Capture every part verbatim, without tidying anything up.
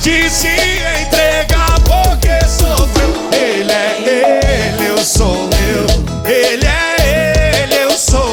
de se entregar porque sofreu. Ele é ele, eu sou eu. Ele é ele, eu sou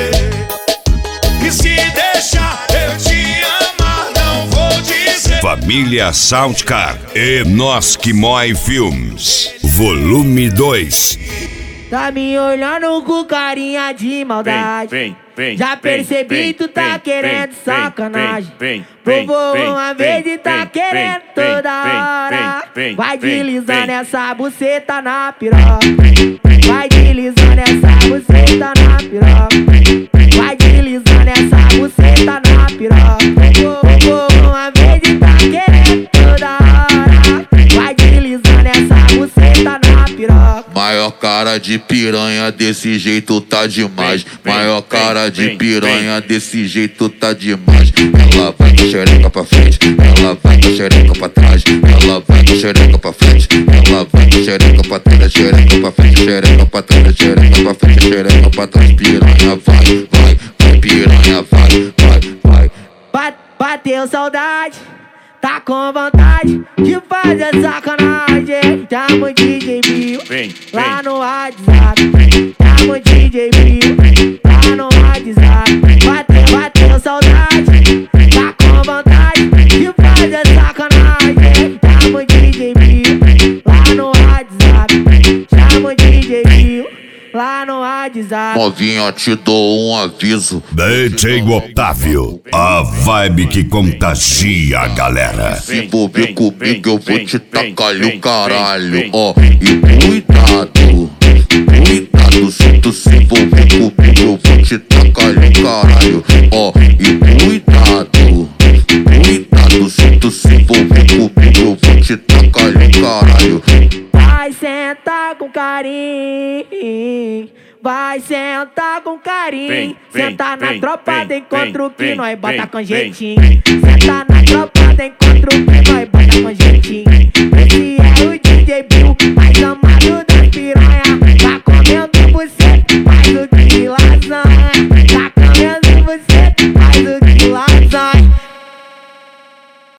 eu. E se deixar eu te amar, não vou dizer. Família Soundcar e Nós Que Mói Filmes, volume dois. Tá me olhando com carinha de maldade. Vem, vem, vem. Já percebi, vem, tu tá vem, querendo vem, sacanagem. Vem, Provou vem, uma vem, vez e tá vem, querendo vem, toda vem, hora. vem, Vai vem, deslizando vem. essa buceta na piroca. Vai deslizando essa buceta na piroca. Vai deslizando essa buceta na piroca. Provou uma vez e tá querendo toda hora. Vai deslizando essa buceta na piroca. Maior cara de piranha, desse jeito tá demais. Vem, Maior vem, cara de vem, piranha, desse jeito tá demais. Ela vai com a xereca pra frente, ela vai com a xereca pra trás. Ela vai com a xereca pra frente, ela vai com a xereca pra trás. Xereca pra frente, xereca pra trás. Xereca pra frente, xereca pra trás. Piranha vai, vai, vai, piranha vai, vai, vai. Ba- Bateu saudade, tá com vontade de fazer sacanagem. Chama o D J Bill Vem, lá vem. no WhatsApp. Chama o D J Bill lá no WhatsApp. Bateu, bateu saudade, tá com vontade de fazer sacanagem. Chama o D J Bill lá no WhatsApp. Chama o D J Bill lá no WhatsApp. Novinha, te dou um aviso. D J Otávio, a vibe que contagia a galera. Se envolver vem, comigo, vem, eu vou vem, te vem, tacar vem, o caralho, vem, ó. E cuidado, cuidado, se tu se envolver comigo, eu vou te tacar o caralho, ó. E cuidado, cuidado, se tu se envolver comigo, eu vou te tacar o caralho. Vai sentar com carinho, vai sentar com carinho. Vem, vem, Sentar na vem, tropa vem, tem encontro vem, que vem, nós bota vem, com vem. jeitinho. Sentar na tropa tem encontro que